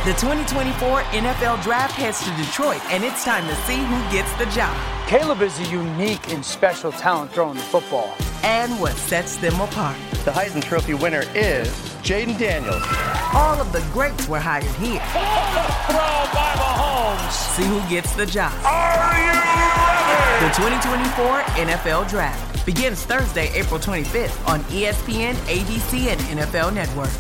The 2024 NFL Draft heads to Detroit, and it's time to see who gets the job. Caleb is a unique and special talent throwing the football. And what sets them apart. The Heisman Trophy winner is Jaden Daniels. All of the greats were hired here. Throw by Mahomes. See who gets the job. Are you ready? The 2024 NFL Draft begins Thursday, April 25th on ESPN, ABC, and NFL Network.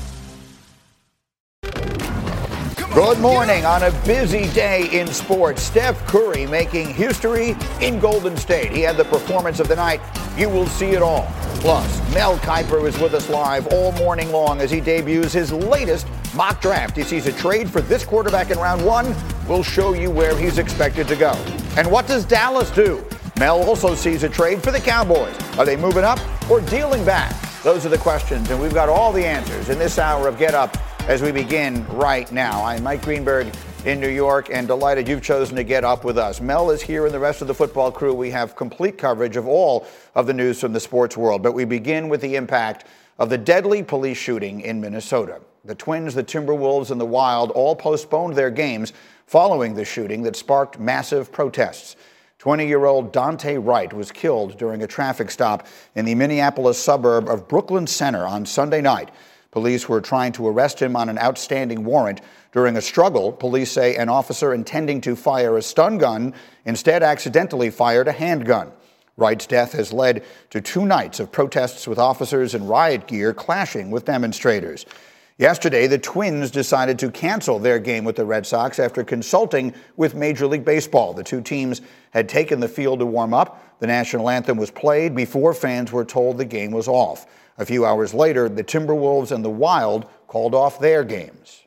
Good morning on a busy day in sports. Steph Curry making history in Golden State. He had the performance of the night. You will see it all. Plus, Mel Kiper is with us live all morning long as he debuts his latest mock draft. He sees a trade for this quarterback in round one. We'll show you where he's expected to go. And what does Dallas do? Mel also sees a trade for the Cowboys. Are they moving up or dealing back? Those are the questions, and we've got all the answers in this hour of Get Up as we begin right now. I'm Mike Greenberg in New York and delighted you've chosen to get up with us. Mel is here and the rest of the football crew. We have complete coverage of all of the news from the sports world, but we begin with the impact of the deadly police shooting in Minnesota. The Twins, the Timberwolves, and the Wild all postponed their games following the shooting that sparked massive protests. 20-year-old Dante Wright was killed during a traffic stop in the Minneapolis suburb of Brooklyn Center on Sunday night. Police were trying to arrest him on an outstanding warrant. During a struggle, police say an officer intending to fire a stun gun instead accidentally fired a handgun. Wright's death has led to 2 nights of protests with officers in riot gear clashing with demonstrators. Yesterday, the Twins decided to cancel their game with the Red Sox after consulting with Major League Baseball. The two teams had taken the field to warm up. The national anthem was played before fans were told the game was off. A few hours later, the Timberwolves and the Wild called off their games.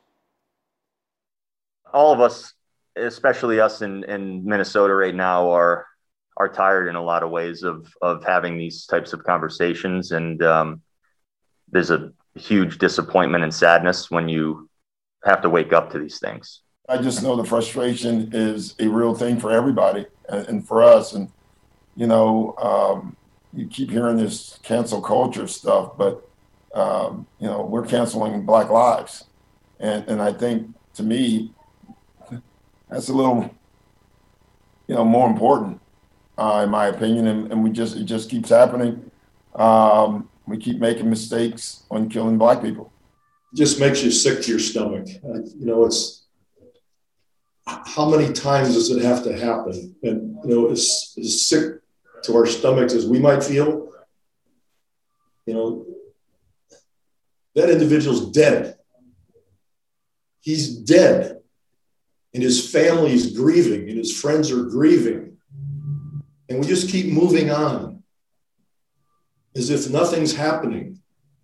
All of us, especially us in Minnesota right now, are tired in a lot of ways of having these types of conversations. And there's a huge disappointment and sadness when you have to wake up to these things. I just know the frustration is a real thing for everybody and for us. And, you keep hearing this cancel culture stuff, but, we're canceling Black lives. And I think, to me, that's a little, more important, in my opinion. And it just keeps happening. We keep making mistakes on killing Black people. It just makes you sick to your stomach. It's how many times does it have to happen? And, as sick to our stomachs as we might feel, that individual's dead. He's dead, and his family is grieving, and his friends are grieving. And we just keep moving on as if nothing's happening.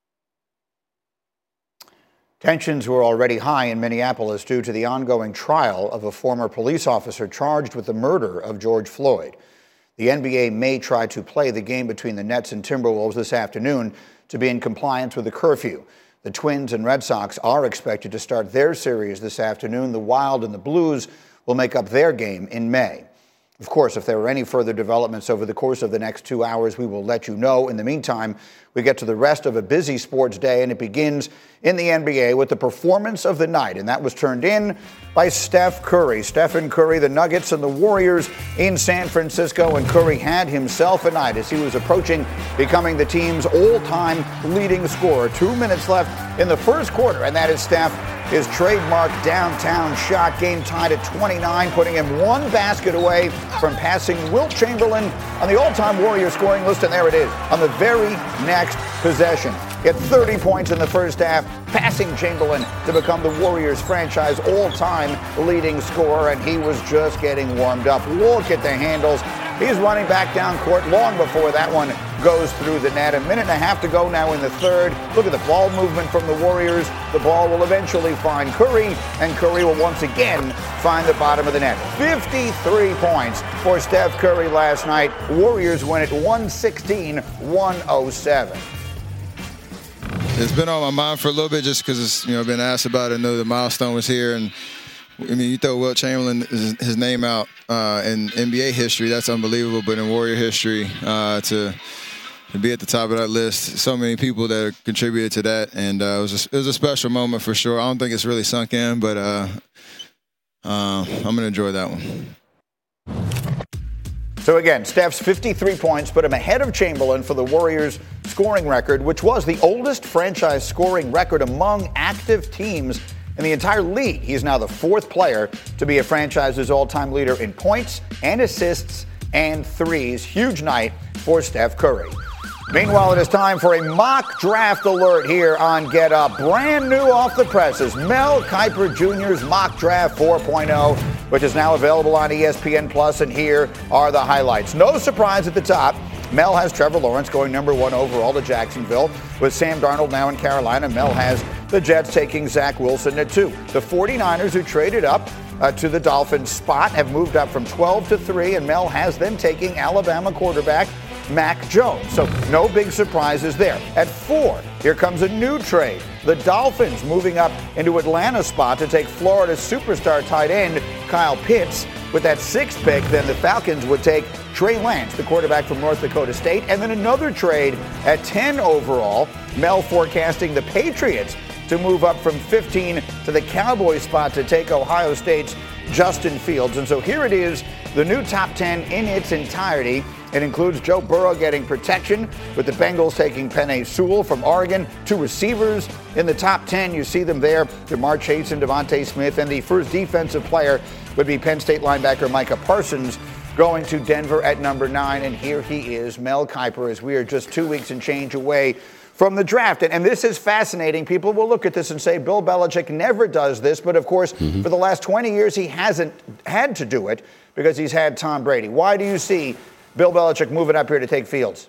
Tensions were already high in Minneapolis due to the ongoing trial of a former police officer charged with the murder of George Floyd. The NBA may try to play the game between the Nets and Timberwolves this afternoon to be in compliance with the curfew. The Twins and Red Sox are expected to start their series this afternoon. The Wild and the Blues will make up their game in May. Of course, if there are any further developments over the course of the next 2 hours, we will let you know. In the meantime, we get to the rest of a busy sports day, and it begins in the NBA with the performance of the night, and that was turned in by Steph Curry. Stephen Curry, the Nuggets and the Warriors in San Francisco, and Curry had himself a night as he was approaching becoming the team's all-time leading scorer. 2 minutes left in the first quarter, and that is Steph. His trademark downtown shot, game tied at 29, putting him one basket away from passing Wilt Chamberlain on the all-time Warrior scoring list, and there it is on the very next possession. He had 30 points in the first half, passing Chamberlain to become the Warriors franchise all-time leading scorer, and he was just getting warmed up. Look at the handles. He's running back down court long before that one goes through the net. A minute and a half to go now in the third. Look at the ball movement from the Warriors. The ball will eventually find Curry, and Curry will once again find the bottom of the net. 53 points for Steph Curry last night. Warriors win it 116-107. It's been on my mind for a little bit just because it's been asked about it. I know the milestone was here, and you throw Wilt Chamberlain, his name out in NBA history, that's unbelievable. But in Warrior history, to to be at the top of that list. So many people that contributed to that, and it was a special moment for sure. I don't think it's really sunk in, but I'm going to enjoy that one. So again, Steph's 53 points put him ahead of Chamberlain for the Warriors' scoring record, which was the oldest franchise scoring record among active teams in the entire league. He is now the fourth player to be a franchise's all-time leader in points and assists and threes. Huge night for Steph Curry. Meanwhile, it is time for a mock draft alert here on Get Up. Brand new off the presses, Mel Kiper Jr.'s Mock Draft 4.0, which is now available on ESPN Plus, and here are the highlights. No surprise at the top. Mel has Trevor Lawrence going number 1 overall to Jacksonville. With Sam Darnold now in Carolina, Mel has the Jets taking Zach Wilson at 2. The 49ers, who traded up to the Dolphins spot, have moved up from 12 to 3, and Mel has them taking Alabama quarterback Mac Jones. So no big surprises there. At 4, here comes a new trade. The Dolphins moving up into Atlanta's spot to take Florida's superstar tight end Kyle Pitts. With that 6th pick, then the Falcons would take Trey Lance, the quarterback from North Dakota State. And then another trade at 10 overall. Mel forecasting the Patriots to move up from 15 to the Cowboys spot to take Ohio State's Justin Fields. And so here it is, the new top 10 in its entirety. It includes Joe Burrow getting protection, with the Bengals taking Penei Sewell from Oregon. 2 receivers in the top 10. You see them there, Jamar Chase and Devontae Smith. And the first defensive player would be Penn State linebacker Micah Parsons, going to Denver at number 9. And here he is, Mel Kiper, as we are just 2 weeks and change away from the draft. And this is fascinating. People will look at this and say Bill Belichick never does this. But, of course, for the last 20 years, he hasn't had to do it because he's had Tom Brady. Why do you see Bill Belichick moving up here to take Fields?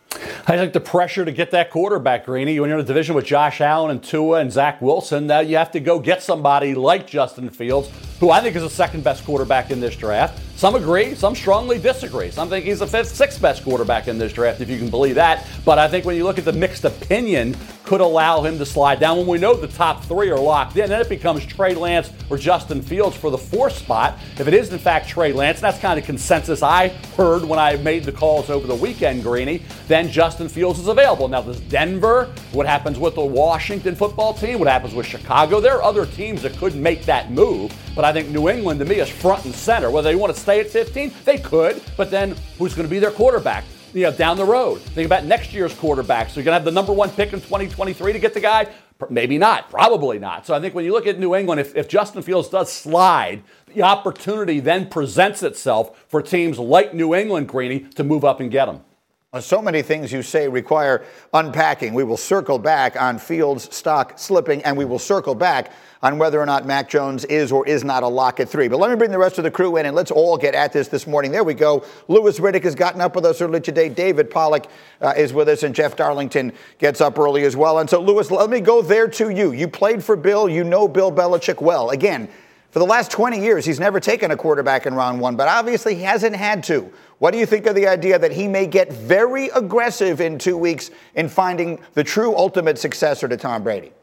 I think the pressure to get that quarterback, Greeny. When you're in a division with Josh Allen and Tua and Zach Wilson, now you have to go get somebody like Justin Fields, who I think is the second best quarterback in this draft. Some agree, some strongly disagree. Some think he's the 5th, 6th best quarterback in this draft, if you can believe that. But I think when you look at the mixed opinion, could allow him to slide down. When we know the top 3 are locked in, then it becomes Trey Lance or Justin Fields for the 4th spot. If it is, in fact, Trey Lance, and that's kind of consensus I heard when I made the calls over the weekend, Greeny, then Justin Fields is available. Now, does Denver, what happens with the Washington football team, what happens with Chicago? There are other teams that could make that move, but I think New England, to me, is front and center. Whether they want to stay at 15, they could, but then who's going to be their quarterback? Down the road. Think about next year's quarterback. So you're going to have the number 1 pick in 2023 to get the guy? Maybe not. Probably not. So I think when you look at New England, if Justin Fields does slide, the opportunity then presents itself for teams like New England, Greeny, to move up and get him. So many things you say require unpacking. We will circle back on Fields' stock slipping, and we will circle back on whether or not Mac Jones is or is not a lock at 3. But let me bring the rest of the crew in, and let's all get at this morning. There we go. Louis Riddick has gotten up with us early today. David Pollack is with us, and Jeff Darlington gets up early as well. And so, Louis, let me go there to you. You played for Bill. You know Bill Belichick well. Again, for the last 20 years, he's never taken a quarterback in round 1, but obviously he hasn't had to. What do you think of the idea that he may get very aggressive in 2 weeks in finding the true ultimate successor to Tom Brady?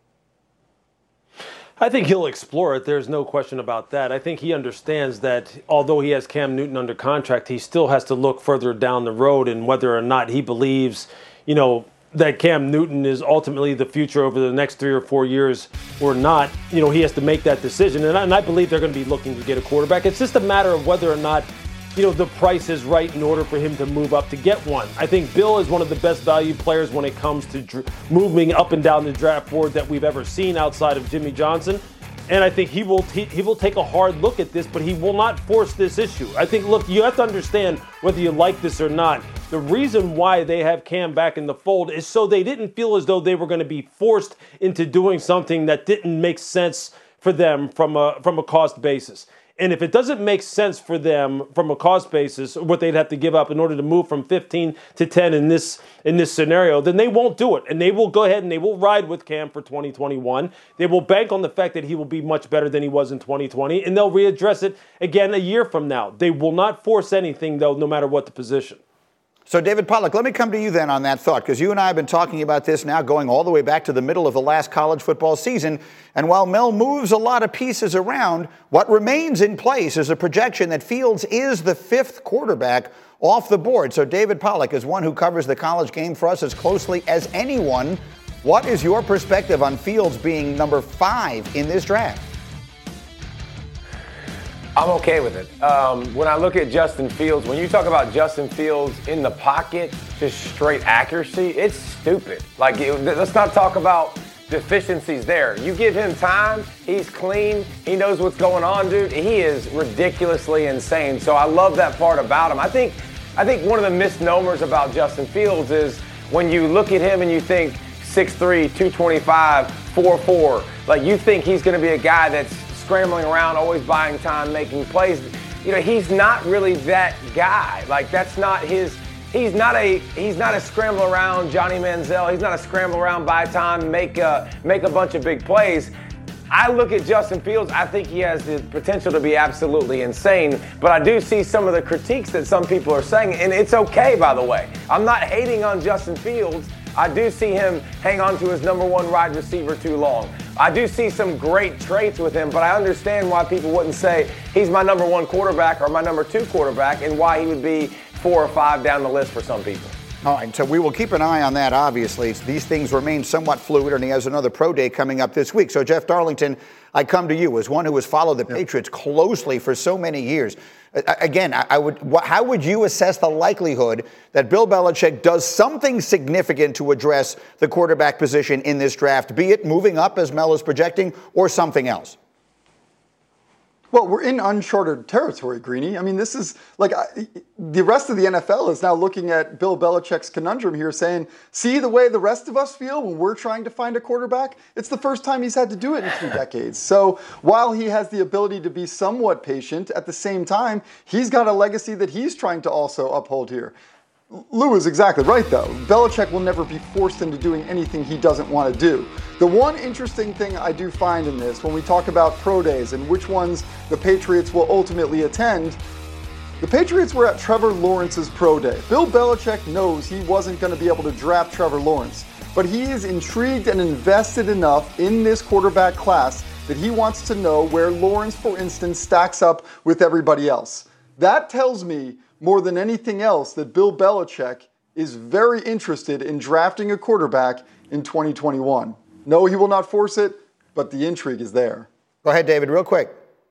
I think he'll explore it. There's no question about that. I think he understands that although he has Cam Newton under contract, he still has to look further down the road and whether or not he believes, that Cam Newton is ultimately the future over the next 3 or 4 years or not. He has to make that decision. And I believe they're going to be looking to get a quarterback. It's just a matter of whether or not the price is right in order for him to move up to get one. I think Bill is one of the best value players when it comes to moving up and down the draft board that we've ever seen outside of Jimmy Johnson. And I think he will take a hard look at this, but he will not force this issue. I think, look, you have to understand whether you like this or not. The reason why they have Cam back in the fold is so they didn't feel as though they were going to be forced into doing something that didn't make sense for them from a cost basis. And if it doesn't make sense for them from a cost basis, what they'd have to give up in order to move from 15 to 10 in this scenario, then they won't do it. And they will go ahead and they will ride with Cam for 2021. They will bank on the fact that he will be much better than he was in 2020, and they'll readdress it again a year from now. They will not force anything, though, no matter what the position. So, David Pollack, let me come to you then on that thought, because you and I have been talking about this now going all the way back to the middle of the last college football season. And while Mel moves a lot of pieces around, what remains in place is a projection that Fields is the 5th quarterback off the board. So, David Pollack, as one who covers the college game for us as closely as anyone, what is your perspective on Fields being number 5 in this draft? I'm okay with it. When I look at Justin Fields, when you talk about Justin Fields in the pocket, just straight accuracy, it's stupid. Like, let's not talk about deficiencies there. You give him time, he's clean, he knows what's going on, dude. He is ridiculously insane. So I love that part about him. I think one of the misnomers about Justin Fields is when you look at him and you think 6'3", 225, 4'4", like you think he's going to be a guy that's scrambling around, always buying time, making plays. You know, he's not really that guy. Like, that's not his. He's not a scramble around Johnny Manziel. He's not a scramble around, buy time, make a bunch of big plays. I look at Justin Fields, I think he has the potential to be absolutely insane, but I do see some of the critiques that some people are saying, and it's okay, by the way. I'm not hating on Justin Fields. I do see him hang on to his number 1 wide receiver too long. I do see some great traits with him, but I understand why people wouldn't say he's my number 1 quarterback or my number 2 quarterback, and why he would be 4 or 5 down the list for some people. All right, so we will keep an eye on that, obviously. These things remain somewhat fluid, and he has another pro day coming up this week. So, Jeff Darlington, I come to you as one who has followed the Patriots closely for so many years. Again, how would you assess the likelihood that Bill Belichick does something significant to address the quarterback position in this draft, be it moving up as Mel is projecting or something else? Well, we're in uncharted territory, Greeny. I mean, this is like the rest of the NFL is now looking at Bill Belichick's conundrum here saying, see the way the rest of us feel when we're trying to find a quarterback? It's the first time he's had to do it in 2 decades. So while he has the ability to be somewhat patient, at the same time, he's got a legacy that he's trying to also uphold here. Lou is exactly right, though. Belichick will never be forced into doing anything he doesn't want to do. The one interesting thing I do find in this, when we talk about pro days and which ones the Patriots will ultimately attend, the Patriots were at Trevor Lawrence's pro day. Bill Belichick knows he wasn't going to be able to draft Trevor Lawrence, but he is intrigued and invested enough in this quarterback class that he wants to know where Lawrence, for instance, stacks up with everybody else. That tells me more than anything else that Bill Belichick is very interested in drafting a quarterback in 2021. No, he will not force it, but the intrigue is there. Go ahead, David, real quick.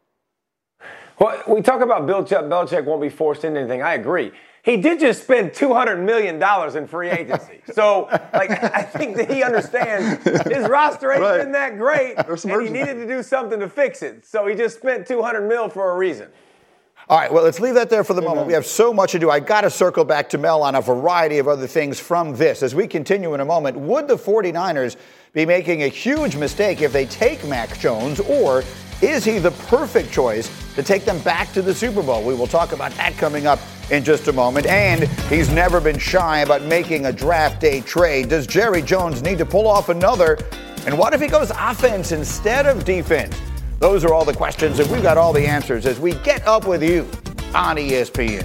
Well, we talk about Belichick won't be forced into anything. I agree. He did just spend $200 million in free agency. So, I think that he understands his roster ain't been that great, and he needed to do something to fix it. So he just spent $200 million for a reason. All right, well, let's leave that there for the moment. We have so much to do. I got to circle back to Mel on a variety of other things from this. As we continue in a moment, would the 49ers be making a huge mistake if they take Mac Jones, or is he the perfect choice to take them back to the Super Bowl? We will talk about that coming up in just a moment. And he's never been shy about making a draft day trade. Does Jerry Jones need to pull off another? And what if he goes offense instead of defense? Those are all the questions, and we've got all the answers as we get up with you on ESPN.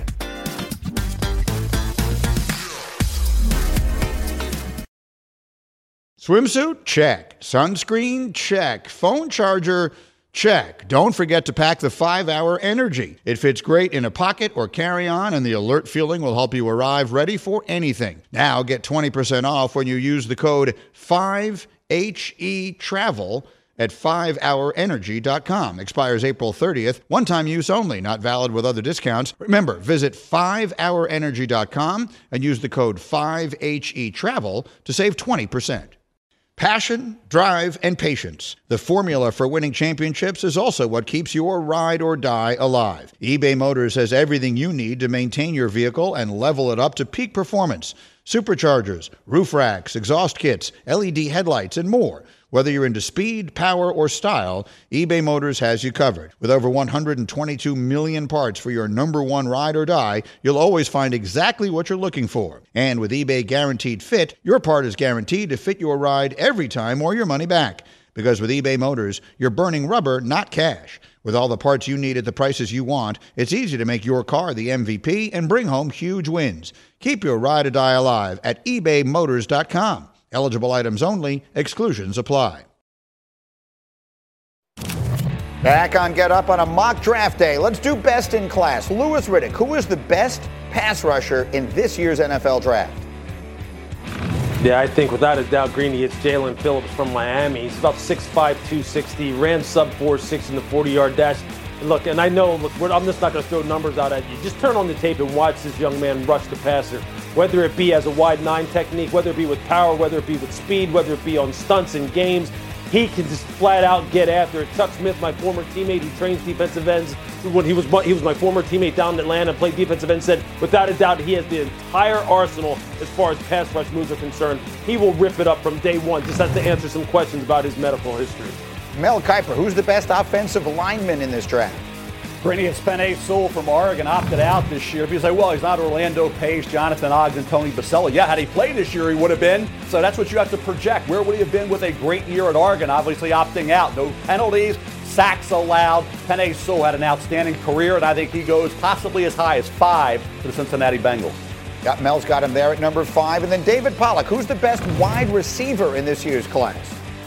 Swimsuit? Check. Sunscreen? Check. Phone charger? Check. Don't forget to pack the 5-Hour Energy. It fits great in a pocket or carry-on, and the alert feeling will help you arrive ready for anything. Now get 20% off when you use the code 5HETRAVEL at 5hourenergy.com. Expires April 30th. One-time use only. Not valid with other discounts. Remember, visit 5hourenergy.com and use the code 5HETRAVEL to save 20%. Passion, drive, and patience. The formula for winning championships is also what keeps your ride or die alive. eBay Motors has everything you need to maintain your vehicle and level it up to peak performance. Superchargers, roof racks, exhaust kits, LED headlights, and more. Whether you're into speed, power, or style, eBay Motors has you covered. With over 122 million parts for your number one ride or die, you'll always find exactly what you're looking for. And with eBay Guaranteed Fit, your part is guaranteed to fit your ride every time or your money back. Because with eBay Motors, you're burning rubber, not cash. With all the parts you need at the prices you want, it's easy to make your car the MVP and bring home huge wins. Keep your ride or die alive at ebaymotors.com. Eligible items only. Exclusions apply. Back on Get Up on a mock draft day. Let's do best in class. Louis Riddick, who is the best pass rusher in this year's NFL draft? Yeah, I think without a doubt, Greeny, it's Jalen Phillips from Miami. He's about 6'5", 260, ran sub 4.6 in the 40-yard dash. Look, and I know, I'm just not going to throw numbers out at you. Just turn on the tape and watch this young man rush the passer, whether it be as a wide 9 technique, whether it be with power, whether it be with speed, whether it be on stunts in games. He can just flat out get after it. Chuck Smith, my former teammate who trains defensive ends, when he was my former teammate down in Atlanta and played defensive end, said without a doubt he has the entire arsenal as far as pass rush moves are concerned. He will rip it up from day one. Just has to answer some questions about his medical history. Mel Kiper, who's the best offensive lineman in this draft? Greeny, it's Penei Sewell from Oregon, opted out this year. If you say, well, he's not Orlando Pace, Jonathan Ogden, Tony Baselli. Yeah, had he played this year, he would have been. So that's what you have to project. Where would he have been with a great year at Oregon? Obviously opting out. No penalties, sacks allowed. Penei Sewell had an outstanding career, and I think he goes possibly as high as 5 to the Cincinnati Bengals. Mel's got him there at number 5. And then David Pollack, who's the best wide receiver in this year's class?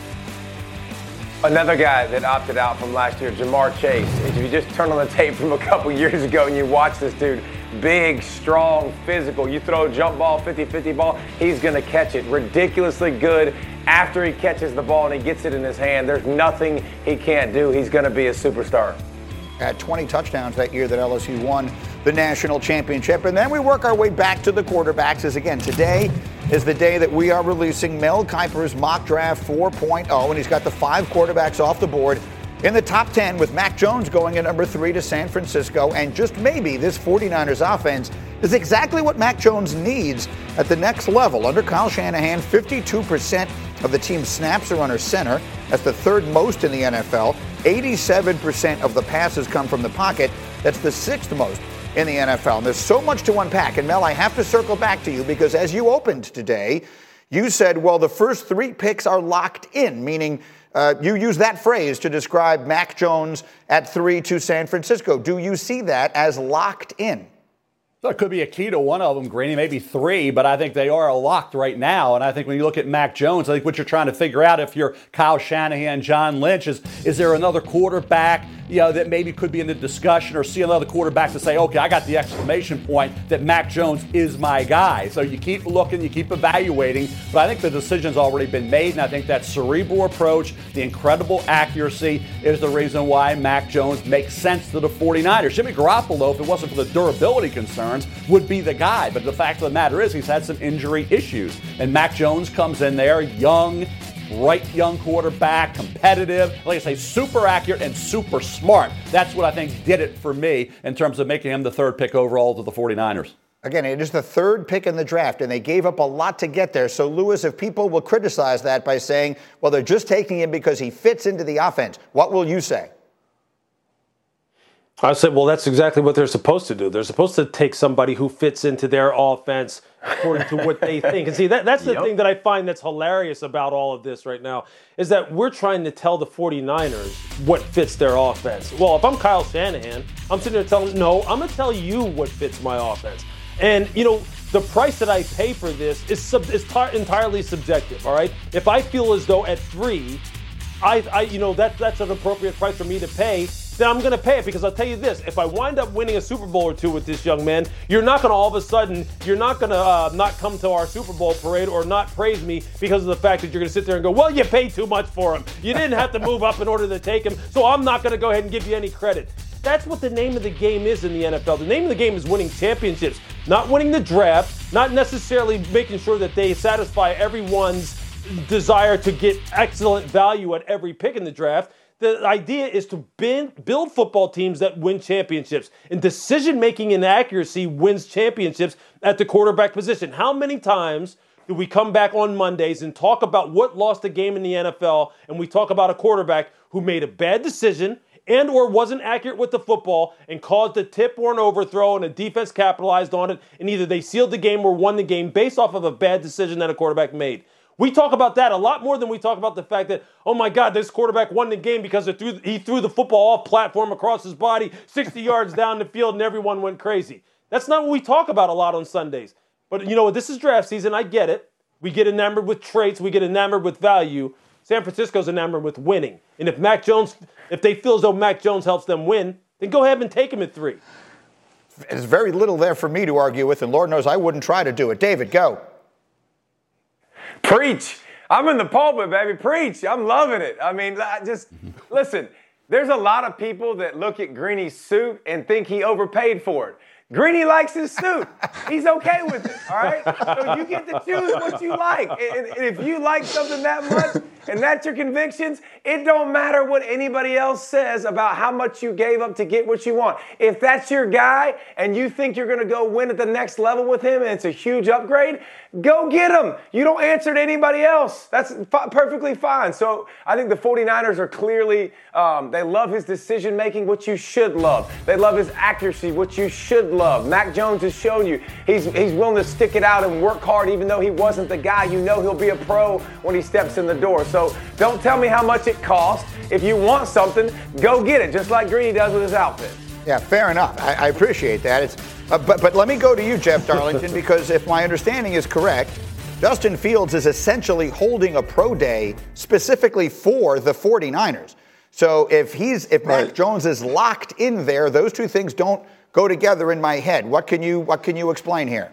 Another guy that opted out from last year, Jamar Chase. If you just turn on the tape from a couple years ago and you watch this dude, big, strong, physical. You throw a jump ball, 50-50 ball, he's going to catch it. Ridiculously good after he catches the ball and he gets it in his hand. There's nothing he can't do. He's going to be a superstar. Had 20 touchdowns that year that LSU won the national championship. And then we work our way back to the quarterbacks, as again, today is the day that we are releasing Mel Kiper's mock draft 4.0, and he's got the 5 quarterbacks off the board in the top 10, with Mac Jones going at number 3 to San Francisco. And just maybe this 49ers offense is exactly what Mac Jones needs at the next level. Under Kyle Shanahan, 52% of the team's snaps are under center. That's the 3rd most in the NFL. 87% of the passes come from the pocket. That's the 6th most in the NFL. And there's so much to unpack. And Mel, I have to circle back to you because as you opened today, you said, well, the first 3 picks are locked in, meaning you use that phrase to describe Mac Jones at 3 to San Francisco. Do you see that as locked in? So it could be a key to one of them, Greeny, maybe 3, but I think they are locked right now. And I think when you look at Mac Jones, I think what you're trying to figure out if you're Kyle Shanahan, John Lynch, is there another quarterback, that maybe could be in the discussion, or see another quarterback to say, okay, I got the exclamation point that Mac Jones is my guy. So you keep looking, you keep evaluating, but I think the decision's already been made, and I think that cerebral approach, the incredible accuracy is the reason why Mac Jones makes sense to the 49ers. Jimmy Garoppolo, if it wasn't for the durability concerns, would be the guy. But the fact of the matter is he's had some injury issues. And Mac Jones comes in there young quarterback, competitive, like I say, super accurate and super smart. That's what I think did it for me in terms of making him the 3rd pick overall to the 49ers. Again, it is the 3rd pick in the draft, and they gave up a lot to get there. So, Louis, if people will criticize that by saying, well, they're just taking him because he fits into the offense, what will you say? I said, well, that's exactly what they're supposed to do. They're supposed to take somebody who fits into their offense according to what they think. And see, that's the thing that I find that's hilarious about all of this right now, is that we're trying to tell the 49ers what fits their offense. Well, if I'm Kyle Shanahan, I'm sitting there telling, no, I'm going to tell you what fits my offense. And, the price that I pay for this is entirely subjective, all right? If I feel as though at 3, that's an appropriate price for me to pay, then I'm going to pay it, because I'll tell you this, if I wind up winning a Super Bowl or 2 with this young man, you're not going to all of a sudden, you're not going to not come to our Super Bowl parade or not praise me because of the fact that you're going to sit there and go, well, you paid too much for him. You didn't have to move up in order to take him, so I'm not going to go ahead and give you any credit. That's what the name of the game is in the NFL. The name of the game is winning championships, not winning the draft, not necessarily making sure that they satisfy everyone's desire to get excellent value at every pick in the draft. The idea is to build football teams that win championships. And decision-making and accuracy wins championships at the quarterback position. How many times do we come back on Mondays and talk about what lost the game in the NFL, and we talk about a quarterback who made a bad decision and or wasn't accurate with the football and caused a tip or an overthrow, and a defense capitalized on it, and either they sealed the game or won the game based off of a bad decision that a quarterback made? We talk about that a lot more than we talk about the fact that, oh my God, this quarterback won the game because he threw the football off platform across his body 60 yards down the field and everyone went crazy. That's not what we talk about a lot on Sundays. But you know what? This is draft season. I get it. We get enamored with traits. We get enamored with value. San Francisco's enamored with winning. And if they feel as though Mac Jones helps them win, then go ahead and take him at 3. There's very little there for me to argue with, and Lord knows I wouldn't try to do it. David, go. Preach. I'm in the pulpit, baby. Preach. I'm loving it. I mean, listen, there's a lot of people that look at Greeny's suit and think he overpaid for it. Greeny likes his suit. He's okay with it, all right? So you get to choose what you like. And if you like something that much and that's your convictions, it don't matter what anybody else says about how much you gave up to get what you want. If that's your guy and you think you're going to go win at the next level with him and it's a huge upgrade, go get him. You don't answer to anybody else. That's perfectly fine. So I think the 49ers are clearly, they love his decision making, which you should love. They love his accuracy, which you should love. Mac Jones has shown you he's willing to stick it out and work hard even though he wasn't the guy. You know he'll be a pro when he steps in the door. So don't tell me how much it costs. If you want something, go get it, just like Greeny does with his outfit. Yeah, fair enough. I appreciate that. But let me go to you, Jeff Darlington, because if my understanding is correct, Justin Fields is essentially holding a pro day specifically for the 49ers. So if Mac Jones is locked in there, those two things don't go together in my head. What can you explain here?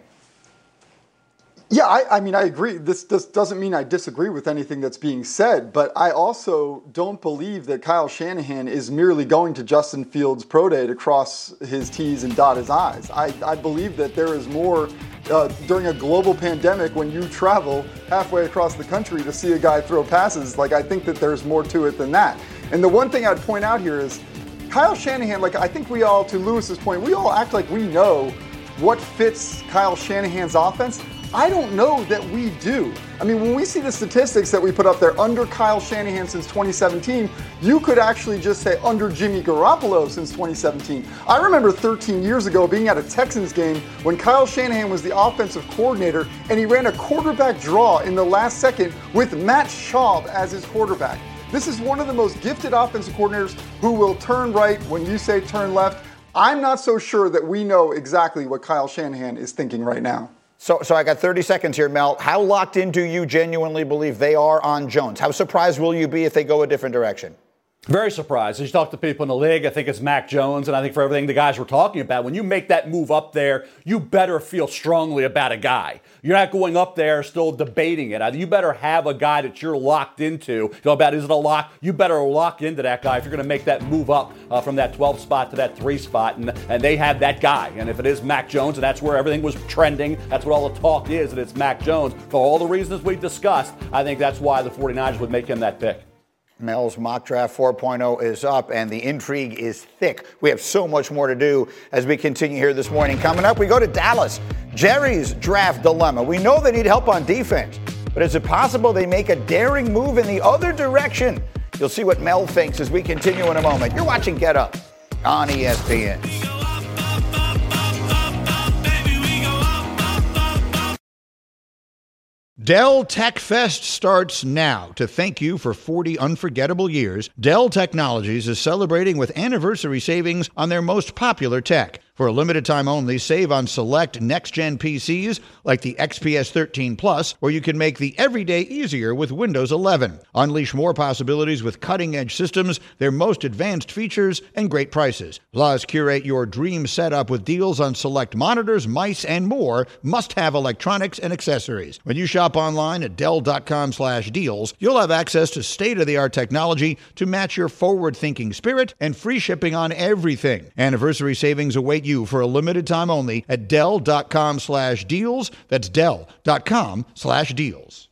Yeah, I mean, I agree. This doesn't mean I disagree with anything that's being said, but I also don't believe that Kyle Shanahan is merely going to Justin Fields' pro day to cross his T's and dot his I's. I believe that there is more during a global pandemic when you travel halfway across the country to see a guy throw passes. Like, I think that there's more to it than that. And the one thing I'd point out here is Kyle Shanahan, like I think we all, to Lewis's point, we all act like we know what fits Kyle Shanahan's offense. I don't know that we do. I mean, when we see the statistics that we put up there under Kyle Shanahan since 2017, you could actually just say under Jimmy Garoppolo since 2017. I remember 13 years ago being at a Texans game when Kyle Shanahan was the offensive coordinator and he ran a quarterback draw in the last second with Matt Schaub as his quarterback. This is one of the most gifted offensive coordinators who will turn right when you say turn left. I'm not so sure that we know exactly what Kyle Shanahan is thinking right now. So I got 30 seconds here, Mel. How locked in do you genuinely believe they are on Jones? How surprised will you be if they go a different direction? Very surprised. As you talk to people in the league, I think it's Mac Jones, and I think for everything the guys were talking about, when you make that move up there, you better feel strongly about a guy. You're not going up there still debating it. You better have a guy that you're locked into. You know about, is it a lock? You better lock into that guy if you're going to make that move up from that 12 spot to that 3 spot, and they have that guy. And if it is Mac Jones, and that's where everything was trending, that's what all the talk is, that it's Mac Jones, for all the reasons we discussed, I think that's why the 49ers would make him that pick. Mel's Mock Draft 4.0 is up, and the intrigue is thick. We have so much more to do as we continue here this morning. Coming up, we go to Dallas. Jerry's draft dilemma. We know they need help on defense, but is it possible they make a daring move in the other direction? You'll see what Mel thinks as we continue in a moment. You're watching Get Up on ESPN. Dell Tech Fest starts now. To thank you for 40 unforgettable years, Dell Technologies is celebrating with anniversary savings on their most popular tech. For a limited time only, save on select next-gen PCs like the XPS 13 Plus, or you can make the everyday easier with Windows 11. Unleash more possibilities with cutting-edge systems, their most advanced features, and great prices. Plus, curate your dream setup with deals on select monitors, mice, and more must-have electronics and accessories. When you shop online at Dell.com/deals, you'll have access to state-of-the-art technology to match your forward-thinking spirit and free shipping on everything. Anniversary savings await you for a limited time only at Dell.com/deals. That's Dell.com/deals.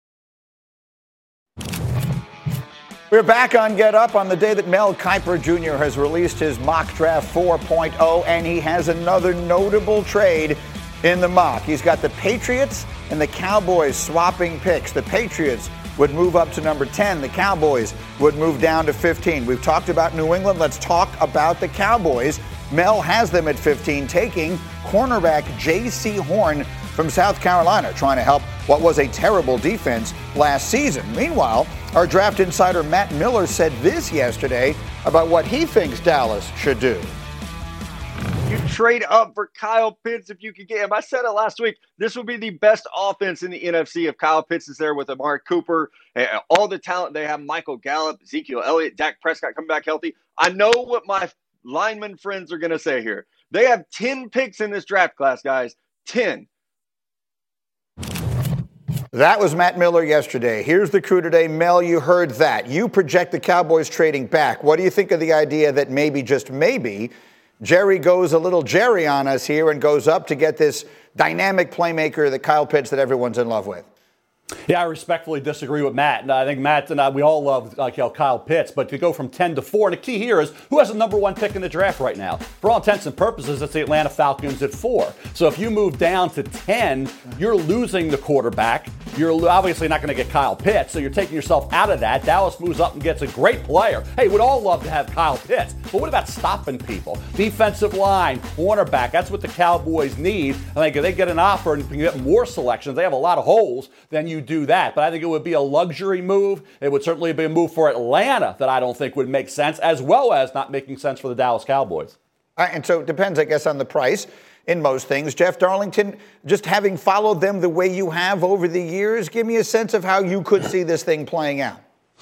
We're back on Get Up on the day that Mel Kiper Jr. has released his Mock Draft 4.0, and he has another notable trade in the mock. He's got the Patriots and the Cowboys swapping picks. The Patriots would move up to number 10. The Cowboys would move down to 15. We've talked about New England. Let's talk about the Cowboys. Mel has them at 15, taking cornerback J.C. Horn from South Carolina, trying to help what was a terrible defense last season. Meanwhile, our draft insider Matt Miller said this yesterday about what he thinks Dallas should do. You trade up for Kyle Pitts if you could get him. I said it last week. This would be the best offense in the NFC if Kyle Pitts is there with Amari Cooper, all the talent they have, Michael Gallup, Ezekiel Elliott, Dak Prescott coming back healthy. I know what my lineman friends are going to say here. They have 10 picks in this draft class, guys. 10. That was Matt Miller yesterday. Here's the crew today. Mel, you heard that. You project the Cowboys trading back. What do you think of the idea that maybe, just maybe, Jerry goes a little Jerry on us here and goes up to get this dynamic playmaker, the Kyle Pitts that everyone's in love with? Yeah, I respectfully disagree with Matt. And I think Matt and I, we all love Kyle Pitts, but to go from 10 to 4, and the key here is who has the number one pick in the draft right now? For all intents and purposes, it's the Atlanta Falcons at 4. So if you move down to 10, you're losing the quarterback. You're obviously not going to get Kyle Pitts, so you're taking yourself out of that. Dallas moves up and gets a great player. Hey, we'd all love to have Kyle Pitts, but what about stopping people? Defensive line, cornerback, that's what the Cowboys need. I think if they get an offer and can get more selections, they have a lot of holes, then you do that. But I think it would be a luxury move. It would certainly be a move for Atlanta that I don't think would make sense, as well as not making sense for the Dallas Cowboys. And so it depends, I guess, on the price in most things. Jeff Darlington, just having followed them the way you have over the years, give me a sense of how you could see this thing playing out.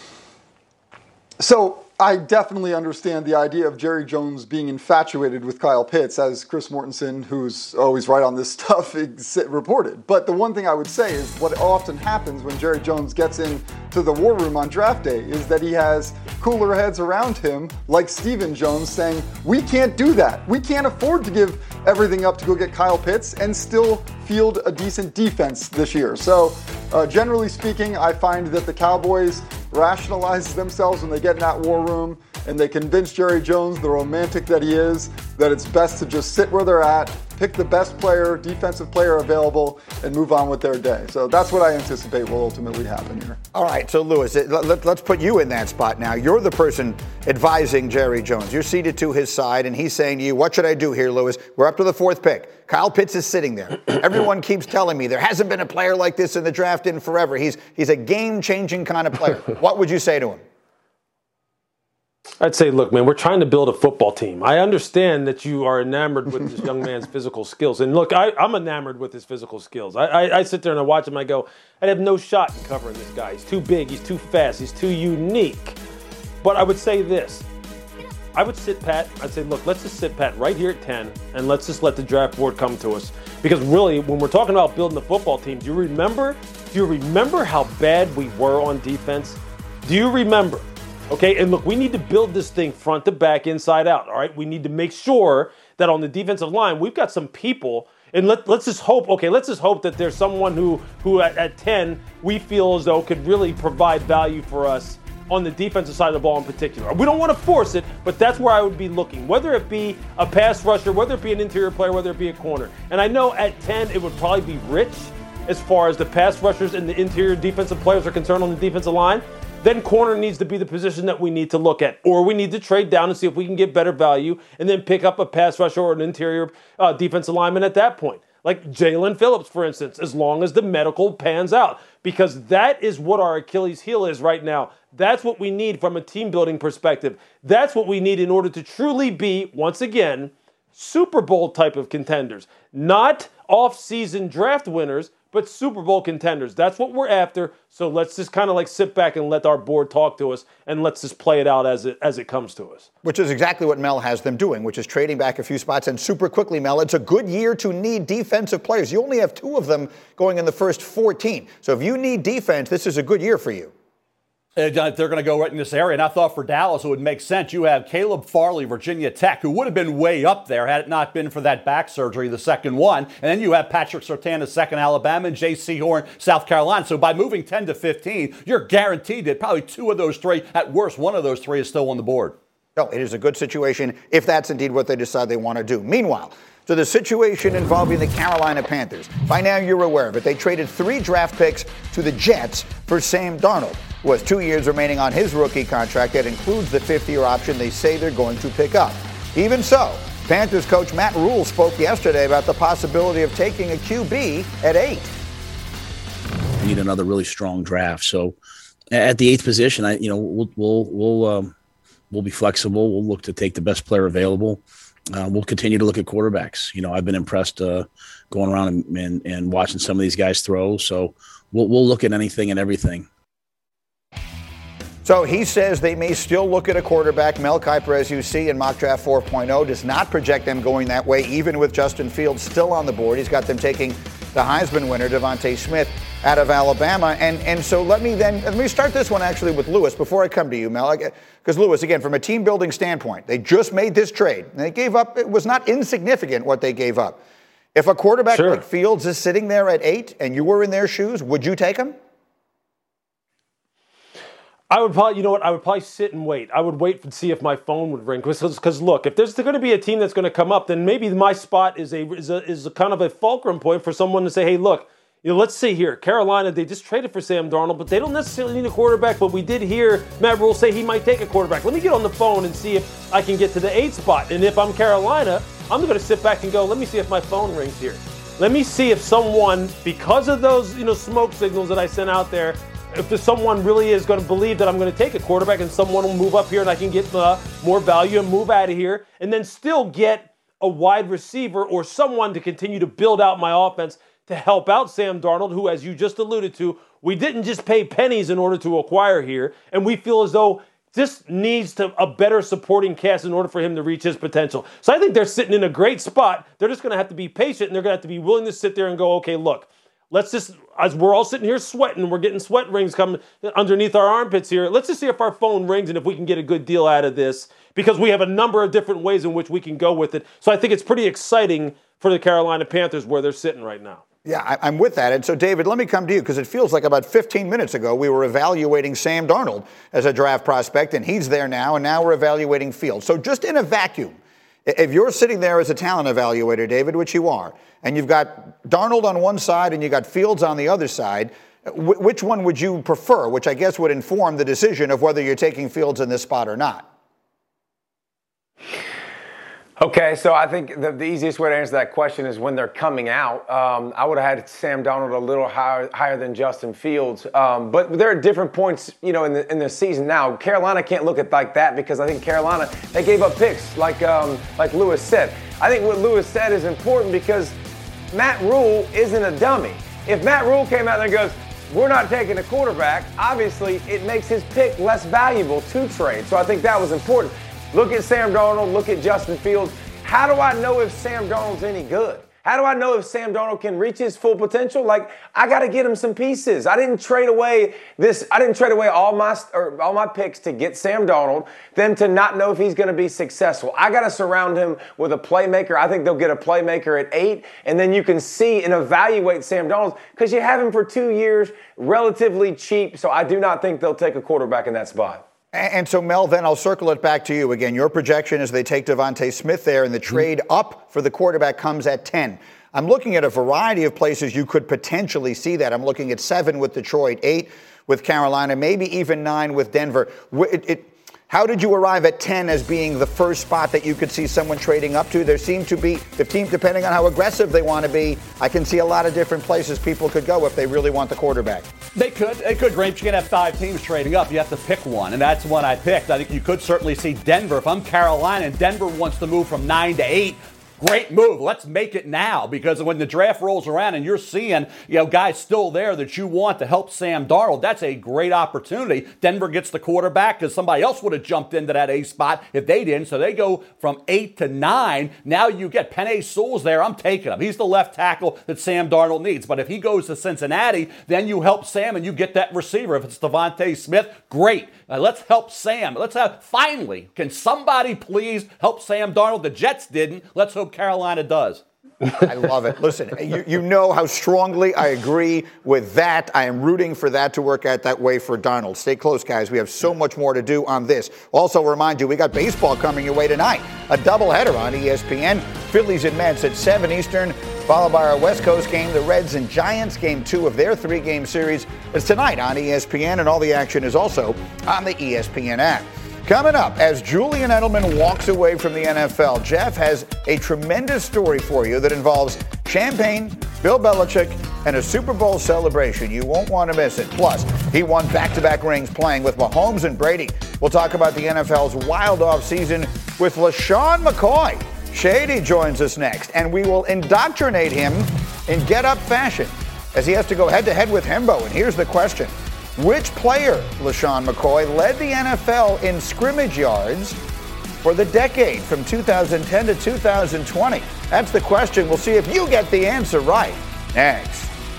So I definitely understand the idea of Jerry Jones being infatuated with Kyle Pitts, as Chris Mortensen, who's always right on this stuff, reported. But the one thing I would say is what often happens when Jerry Jones gets into the war room on draft day is that he has cooler heads around him, like Stephen Jones, saying, we can't do that. We can't afford to give everything up to go get Kyle Pitts and still field a decent defense this year. So generally speaking, I find that the Cowboys rationalize themselves when they get in that war room and they convince Jerry Jones, the romantic that he is, that it's best to just sit where they're at, pick the best player, defensive player available, and move on with their day. So that's what I anticipate will ultimately happen here. All right, so Lewis, let's put you in that spot now. You're the person advising Jerry Jones. You're seated to his side, and he's saying to you, what should I do here, Lewis? We're up to the 4th pick. Kyle Pitts is sitting there. Everyone keeps telling me there hasn't been a player like this in the draft in forever. He's a game-changing kind of player. What would you say to him? I'd say, look, man, we're trying to build a football team. I understand that you are enamored with this young man's physical skills. And look, I'm enamored with his physical skills. I sit there and I watch him. I go, I'd have no shot in covering this guy. He's too big. He's too fast. He's too unique. But I would say this. I would sit pat. I'd say, look, let's just sit pat right here at 10, and let's just let the draft board come to us. Because really, when we're talking about building the football team, do you remember how bad we were on defense? Do you remember? Okay, and look, we need to build this thing front to back, inside out, all right? We need to make sure that on the defensive line, we've got some people, and let's just hope that there's someone who at 10, we feel as though could really provide value for us on the defensive side of the ball in particular. We don't want to force it, but that's where I would be looking, whether it be a pass rusher, whether it be an interior player, whether it be a corner. And I know at 10, it would probably be rich as far as the pass rushers and the interior defensive players are concerned on the defensive line. Then corner needs to be the position that we need to look at. Or we need to trade down and see if we can get better value and then pick up a pass rusher or an interior defensive lineman at that point. Like Jalen Phillips, for instance, as long as the medical pans out. Because that is what our Achilles heel is right now. That's what we need from a team building perspective. That's what we need in order to truly be, once again, Super Bowl type of contenders. Not off-season draft winners, but Super Bowl contenders. That's what we're after. So let's just kind of like sit back and let our board talk to us, and let's just play it out as it comes to us. Which is exactly what Mel has them doing, which is trading back a few spots. And super quickly, Mel, it's a good year to need defensive players. You only have 2 of them going in the first 14. So if you need defense, this is a good year for you. They're going to go right in this area. And I thought for Dallas, it would make sense. You have Caleb Farley, Virginia Tech, who would have been way up there had it not been for that back surgery, the second one. And then you have Patrick Surtain, the second, Alabama, and J.C. Horn, South Carolina. So by moving 10 to 15, you're guaranteed that probably 2 of those 3, at worst, 1 of those 3 is still on the board. No, it is a good situation if that's indeed what they decide they want to do. Meanwhile, to the situation involving the Carolina Panthers. By now, you're aware of it. They traded 3 draft picks to the Jets for Sam Darnold, who has 2 years remaining on his rookie contract that includes the 5th-year option they say they're going to pick up. Even so, Panthers coach Matt Rule spoke yesterday about the possibility of taking a QB at 8. We need another really strong draft. So at the 8th position, we'll be flexible. We'll look to take the best player available. We'll continue to look at quarterbacks. I've been impressed going around and watching some of these guys throw. So we'll look at anything and everything. So he says they may still look at a quarterback. Mel Kiper, as you see in Mock Draft 4.0, does not project them going that way, even with Justin Fields still on the board. He's got them taking the Heisman winner, Devontae Smith, out of Alabama. And so let me start this one actually with Lewis before I come to you, Mel. Because Lewis, again, from a team building standpoint, they just made this trade. And they gave up, it was not insignificant what they gave up. If a quarterback like Fields is sitting there at 8 and you were in their shoes, would you take him? I would probably sit and wait. I would wait and see if my phone would ring. Because look, if there's going to be a team that's going to come up, then maybe my spot is a kind of a fulcrum point for someone to say, hey, look, let's see here. Carolina, they just traded for Sam Darnold, but they don't necessarily need a quarterback. But we did hear Matt Rule say he might take a quarterback. Let me get on the phone and see if I can get to the 8th spot. And if I'm Carolina, I'm going to sit back and go, let me see if my phone rings here. Let me see if someone, because of those smoke signals that I sent out there, if someone really is going to believe that I'm going to take a quarterback and someone will move up here and I can get more value and move out of here and then still get a wide receiver or someone to continue to build out my offense to help out Sam Darnold, who, as you just alluded to, we didn't just pay pennies in order to acquire here, and we feel as though this needs a better supporting cast in order for him to reach his potential. So I think they're sitting in a great spot. They're just going to have to be patient, and they're going to have to be willing to sit there and go, okay, look, let's just, as we're all sitting here sweating, we're getting sweat rings coming underneath our armpits here. Let's just see if our phone rings and if we can get a good deal out of this, because we have a number of different ways in which we can go with it. So I think it's pretty exciting for the Carolina Panthers where they're sitting right now. Yeah, I'm with that. And so, David, let me come to you, because it feels like about 15 minutes ago we were evaluating Sam Darnold as a draft prospect, and he's there now, and now we're evaluating Fields. So just in a vacuum, if you're sitting there as a talent evaluator, David, which you are, and you've got Darnold on one side and you got Fields on the other side, which one would you prefer, which I guess would inform the decision of whether you're taking Fields in this spot or not? Okay, so I think the easiest way to answer that question is when they're coming out. I would have had Sam Darnold a little higher than Justin Fields, but there are different points, in the season now. Carolina can't look at like that because I think Carolina, they gave up picks, like Lewis said. I think what Lewis said is important because Matt Rule isn't a dummy. If Matt Rule came out there and goes, we're not taking a quarterback, obviously it makes his pick less valuable to trade. So I think that was important. Look at Sam Darnold, look at Justin Fields. How do I know if Sam Darnold's any good? How do I know if Sam Darnold can reach his full potential? I got to get him some pieces. I didn't trade away all my picks to get Sam Darnold, then to not know if he's going to be successful. I got to surround him with a playmaker. I think they'll get a playmaker at 8, and then you can see and evaluate Sam Darnold because you have him for 2 years, relatively cheap. So I do not think they'll take a quarterback in that spot. And so, Mel, then I'll circle it back to you again. Your projection is they take Devontae Smith there, and the trade up for the quarterback comes at 10. I'm looking at a variety of places you could potentially see that. I'm looking at 7 with Detroit, 8 with Carolina, maybe even 9 with Denver. How did you arrive at 10 as being the first spot that you could see someone trading up to? There seem to be, the team, depending on how aggressive they want to be, I can see a lot of different places people could go if they really want the quarterback. They could, Graves. You can have 5 teams trading up. You have to pick one, and that's one I picked. I think you could certainly see Denver. If I'm Carolina and Denver wants to move from 9 to 8, great move. Let's make it now, because when the draft rolls around and you're seeing, guys still there that you want to help Sam Darnold, that's a great opportunity. Denver gets the quarterback because somebody else would have jumped into that A spot if they didn't. So they go from 8 to 9. Now you get Penei Sewell's there. I'm taking him. He's the left tackle that Sam Darnold needs. But if he goes to Cincinnati, then you help Sam and you get that receiver. If it's Devontae Smith, great. Let's help Sam. Finally, can somebody please help Sam Darnold? The Jets didn't. Let's hope Carolina does. I love it. Listen, you know how strongly I agree with that. I am rooting for that to work out that way for Darnold. Stay close, guys. We have so much more to do on this. Also, remind you, we got baseball coming your way tonight. A doubleheader on ESPN. Phillies and Mets at 7 Eastern, followed by our West Coast game, the Reds and Giants, game 2 of their 3-game series. It's tonight on ESPN, and all the action is also on the ESPN app. Coming up, as Julian Edelman walks away from the NFL, Jeff has a tremendous story for you that involves champagne, Bill Belichick, and a Super Bowl celebration. You won't want to miss it. Plus, he won back-to-back rings playing with Mahomes and Brady. We'll talk about the NFL's wild offseason with LeSean McCoy. Shady joins us next, and we will indoctrinate him in get-up fashion as he has to go head-to-head with Hembo. And here's the question. Which player, LeSean McCoy, led the NFL in scrimmage yards for the decade from 2010 to 2020? That's the question. We'll see if you get the answer right next.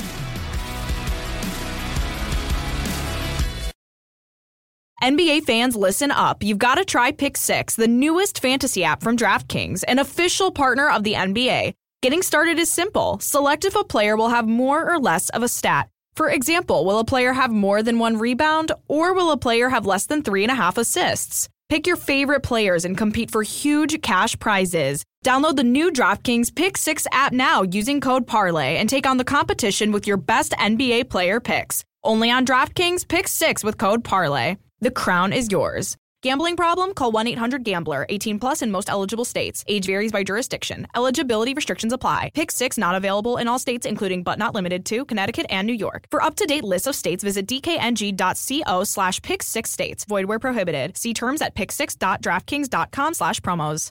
NBA fans, listen up. You've got to try Pick 6, the newest fantasy app from DraftKings, an official partner of the NBA. Getting started is simple. Select if a player will have more or less of a stat. For example, will a player have more than 1 rebound, or will a player have less than 3.5 assists? Pick your favorite players and compete for huge cash prizes. Download the new DraftKings Pick 6 app now using code PARLAY and take on the competition with your best NBA player picks. Only on DraftKings Pick 6 with code PARLAY. The crown is yours. Gambling problem? Call 1-800-GAMBLER. 18 plus in most eligible states. Age varies by jurisdiction. Eligibility restrictions apply. Pick 6 not available in all states, including but not limited to Connecticut and New York. For up-to-date lists of states, visit dkng.co/pick6states. Void where prohibited. See terms at pick6.draftkings.com/promos.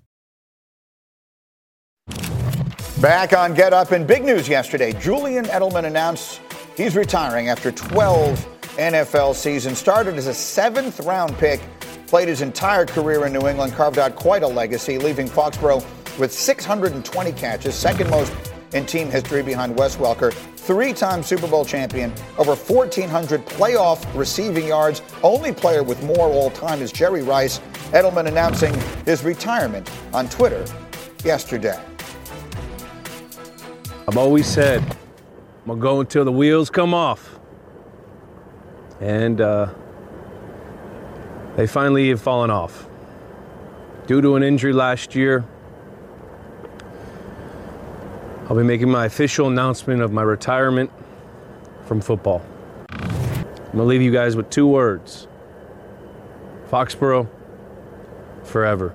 Back on Get Up, and big news yesterday. Julian Edelman announced he's retiring after 12 NFL seasons. Started as a 7th-round pick. Played his entire career in New England, carved out quite a legacy, leaving Foxborough with 620 catches, second most in team history behind Wes Welker, 3-time Super Bowl champion, over 1,400 playoff receiving yards. Only player with more all-time is Jerry Rice. Edelman announcing his retirement on Twitter yesterday. I've always said, I'm going to go until the wheels come off. And, they finally have fallen off. Due to an injury last year, I'll be making my official announcement of my retirement from football. I'm gonna leave you guys with 2 words. Foxborough, forever.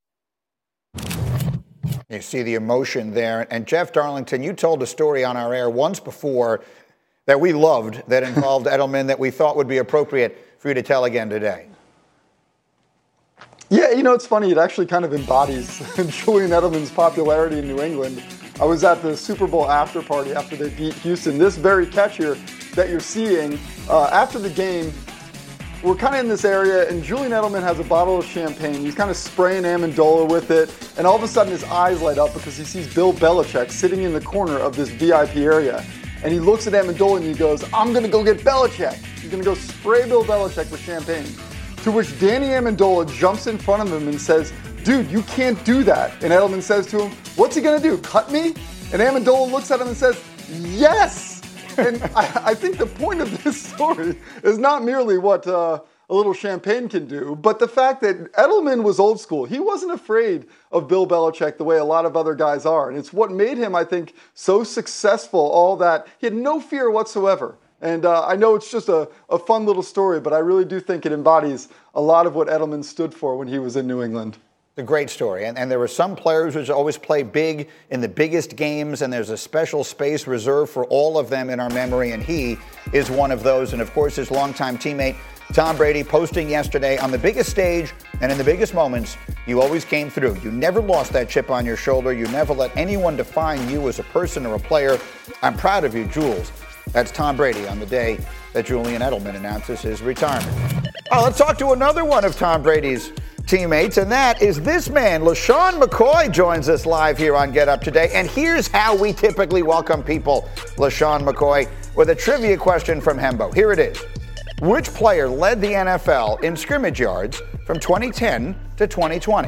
You see the emotion there. And Jeff Darlington, you told a story on our air once before that we loved that involved Edelman that we thought would be appropriate for you to tell again today. Yeah, you know, it's funny. It actually kind of embodies Julian Edelman's popularity in New England. I was at the Super Bowl after party after they beat Houston. This very catch here that you're seeing after the game, we're kind of in this area, and Julian Edelman has a bottle of champagne. He's kind of spraying Amendola with it, and all of a sudden his eyes light up because he sees Bill Belichick sitting in the corner of this VIP area. And he looks at Amendola and he goes, I'm going to go get Belichick. He's going to go spray Bill Belichick with champagne. To which Danny Amendola jumps in front of him and says, dude, you can't do that. And Edelman says to him, what's he going to do, cut me? And Amendola looks at him and says, yes! And I think the point of this story is not merely what a little champagne can do, but the fact that Edelman was old school. He wasn't afraid of Bill Belichick the way a lot of other guys are. And it's what made him, I think, so successful, all that. He had no fear whatsoever. And I know it's just a fun little story, but I really do think it embodies a lot of what Edelman stood for when he was in New England. It's a great story. And there were some players who always play big in the biggest games, and there's a special space reserved for all of them in our memory, and he is one of those. And, of course, his longtime teammate, Tom Brady, posting yesterday, on the biggest stage and in the biggest moments, you always came through. You never lost that chip on your shoulder. You never let anyone define you as a person or a player. I'm proud of you, Jules. That's Tom Brady on the day that Julian Edelman announces his retirement. Oh, let's talk to another one of Tom Brady's teammates, and that is this man. LeSean McCoy joins us live here on Get Up today, and here's how we typically welcome people. LeSean McCoy with a trivia question from Hembo. Here it is. Which player led the NFL in scrimmage yards from 2010 to 2020?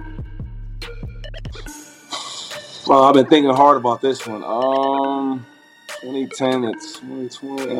Well, I've been thinking hard about this one. 2010 to 2020.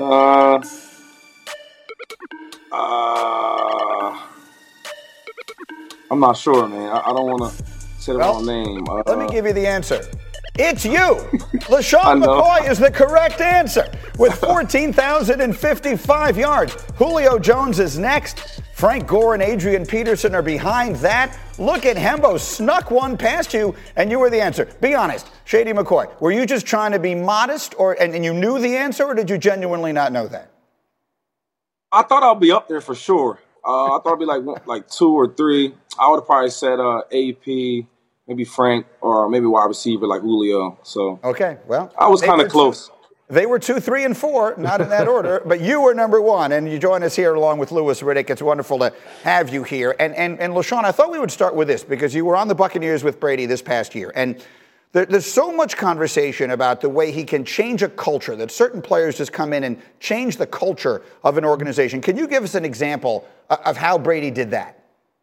I'm not sure, man. I don't want to say the wrong name. Let me give you the answer. It's you. LeSean McCoy is the correct answer with 14,055 yards. Julio Jones is next. Frank Gore and Adrian Peterson are behind that. Look at Hembo, snuck one past you, and you were the answer. Be honest, Shady McCoy, were you just trying to be modest, and you knew the answer, or did you genuinely not know that? I thought I'd be up there for sure. I thought it'd be like 2 or 3. I would have probably said AP, maybe Frank, or maybe wide receiver like Julio. So okay, well, I was kind of close. They were 2, 3, and 4, not in that order, but you were number 1, and you join us here along with Louis Riddick. It's wonderful to have you here. And LaShawn, I thought we would start with this because you were on the Buccaneers with Brady this past year, and there's so much conversation about the way he can change a culture, that certain players just come in and change the culture of an organization. Can you give us an example of how Brady did that?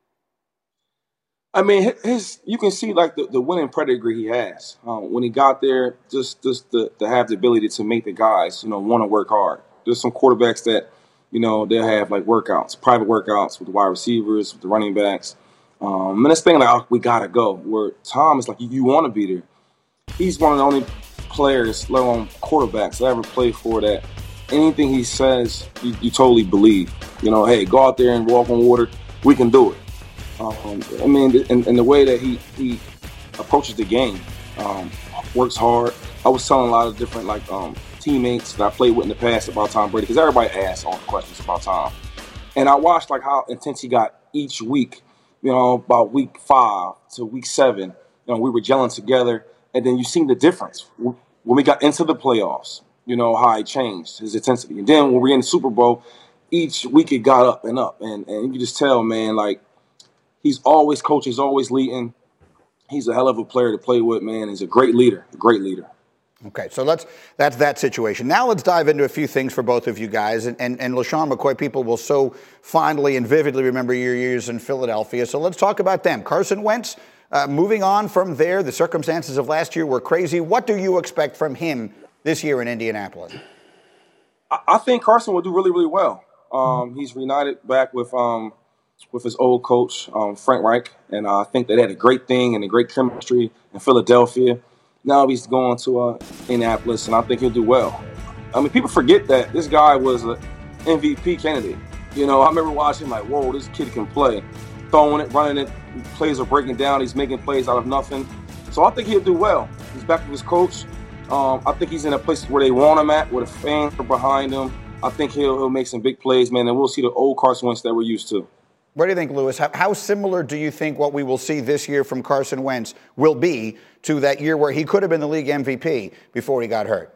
I mean, you can see like the winning pedigree he has. When he got there, just to have the ability to make the guys, want to work hard. There's some quarterbacks that, they'll have like workouts, private workouts with the wide receivers, with the running backs. And this thing like, oh, we got to go. Where Tom is like, you want to be there. He's one of the only players, let alone quarterbacks, that ever played for that. Anything he says, you totally believe. Hey, go out there and walk on water. We can do it. I mean, and the way that he approaches the game, works hard. I was telling a lot of different teammates that I played with in the past about Tom Brady, because everybody asks all the questions about Tom. And I watched how intense he got each week. About week 5 to week 7, we were gelling together, and then you seen the difference when we got into the playoffs. How he changed his intensity, and then when we're in the Super Bowl, each week it got up, and you can just tell, man, he's always coaching, he's always leading. He's a hell of a player to play with, man. He's a great leader, Okay, so that's that situation. Now let's dive into a few things for both of you guys. And LaShawn McCoy, people will so fondly and vividly remember your years in Philadelphia. So let's talk about them. Carson Wentz, moving on from there, the circumstances of last year were crazy. What do you expect from him this year in Indianapolis? I think Carson will do really, really well. He's reunited back with his old coach, Frank Reich, and I think they had a great thing and a great chemistry in Philadelphia. Now he's going to Indianapolis, and I think he'll do well. I mean, people forget that this guy was an MVP candidate. I remember watching whoa, this kid can play. Throwing it, running it, plays are breaking down, he's making plays out of nothing. So I think he'll do well. He's back with his coach. I think he's in a place where they want him at, where the fans are behind him. I think he'll make some big plays, man, and we'll see the old Carson Wentz that we're used to. What do you think, Louis? How similar do you think what we will see this year from Carson Wentz will be to that year where he could have been the league MVP before he got hurt?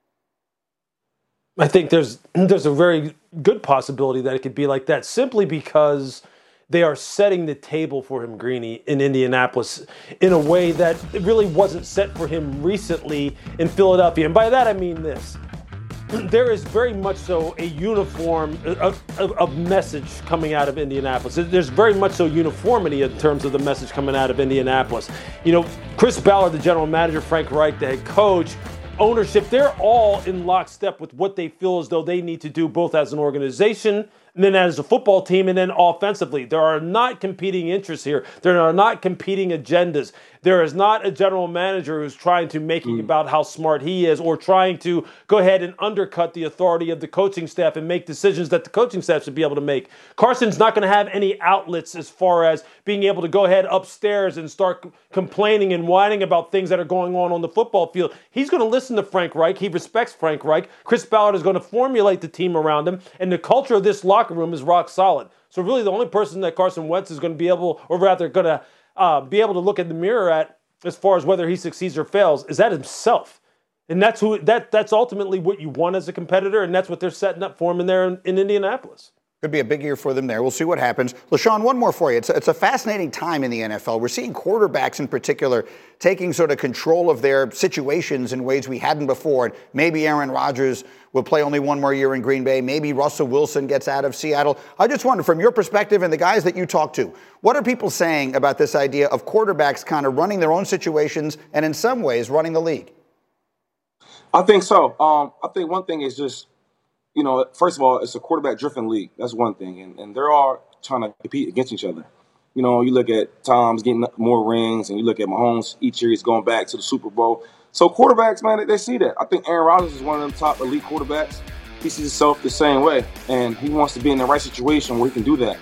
I think there's a very good possibility that it could be like that, simply because they are setting the table for him, Greeny, in Indianapolis in a way that it really wasn't set for him recently in Philadelphia. And by that I mean this. There is very much so a uniform of message coming out of Indianapolis. There's very much so uniformity in terms of the message coming out of Indianapolis. Chris Ballard, the general manager, Frank Reich, the head coach, ownership, they're all in lockstep with what they feel as though they need to do, both as an organization and then as a football team and then offensively. There are not competing interests here. There are not competing agendas. There is not a general manager who's trying to make it about how smart he is, or trying to go ahead and undercut the authority of the coaching staff and make decisions that the coaching staff should be able to make. Carson's not going to have any outlets as far as being able to go ahead upstairs and start complaining and whining about things that are going on the football field. He's going to listen to Frank Reich. He respects Frank Reich. Chris Ballard is going to formulate the team around him, and the culture of this locker room is rock solid. So really the only person that Carson Wentz is going to be able, or rather going to be able to look in the mirror at as far as whether he succeeds or fails, is that himself. And that's ultimately what you want as a competitor, and that's what they're setting up for him in Indianapolis. Could be a big year for them there. We'll see what happens. LaShawn, one more for you. It's a fascinating time in the NFL. We're seeing quarterbacks in particular taking sort of control of their situations in ways we hadn't before. Maybe Aaron Rodgers will play only one more year in Green Bay. Maybe Russell Wilson gets out of Seattle. I just wonder, from your perspective and the guys that you talk to, what are people saying about this idea of quarterbacks kind of running their own situations and in some ways running the league? I think so. I think one thing is just, first of all, it's a quarterback-driven league. That's one thing. And they're all trying to compete against each other. You look at Tom's getting more rings, and you look at Mahomes, each year he's going back to the Super Bowl. So quarterbacks, man, they see that. I think Aaron Rodgers is one of them top elite quarterbacks. He sees himself the same way, and he wants to be in the right situation where he can do that.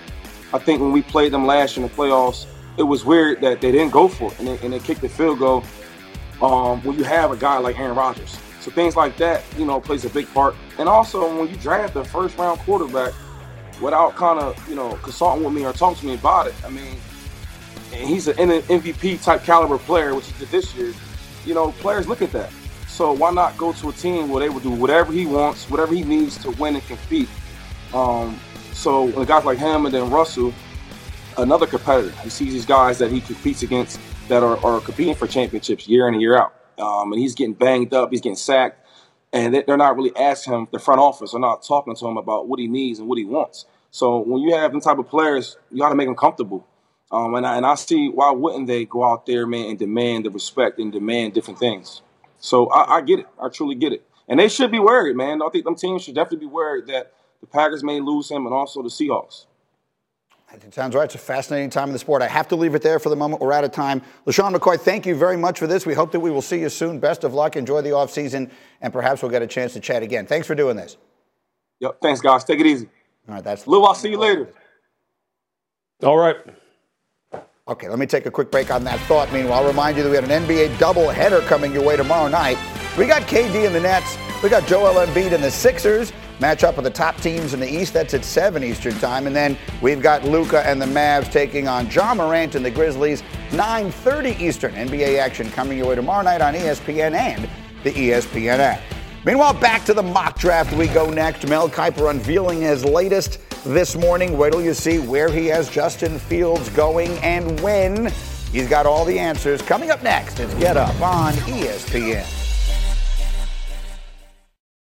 I think when we played them last year in the playoffs, it was weird that they didn't go for it and they kicked the field goal when you have a guy like Aaron Rodgers. So things like that, plays a big part. And also when you draft a first-round quarterback without kind of, consulting with me or talking to me about it, I mean, and he's an MVP-type caliber player, which he did this year, players look at that. So why not go to a team where they will do whatever he wants, whatever he needs to win and compete? So when guys like him and then Russell, another competitor, he sees these guys that he competes against that are competing for championships year in and year out. And he's getting banged up, he's getting sacked, and they're not really asking him, the front office are not talking to him about what he needs and what he wants. So when you have them type of players, you got to make them comfortable. And I see why wouldn't they go out there, man, and demand the respect and demand different things. So I get it. I truly get it. And they should be worried, man. I think them teams should definitely be worried that the Packers may lose him and also the Seahawks. It sounds right. It's a fascinating time in the sport. I have to leave it there for the moment. We're out of time. LeSean McCoy, thank you very much for this. We hope that we will see you soon. Best of luck. Enjoy the offseason, and perhaps we'll get a chance to chat again. Thanks for doing this. Yep. Thanks, guys. Take it easy. All right. That's Lou, I'll see you later. All right. Okay, let me take a quick break on that thought. Meanwhile, I'll remind you that we had an NBA doubleheader coming your way tomorrow night. We got KD and the Nets. We got Joel Embiid and the Sixers. Match up with the top teams in the East. That's at 7 Eastern time. And then we've got Luka and the Mavs taking on Ja Morant and the Grizzlies. 9:30 Eastern. NBA action coming your way tomorrow night on ESPN and the ESPN app. Meanwhile, back to the mock draft we go next. Mel Kiper unveiling his latest this morning. Wait till you see where he has Justin Fields going and when. He's got all the answers. Coming up next, it's Get Up on ESPN.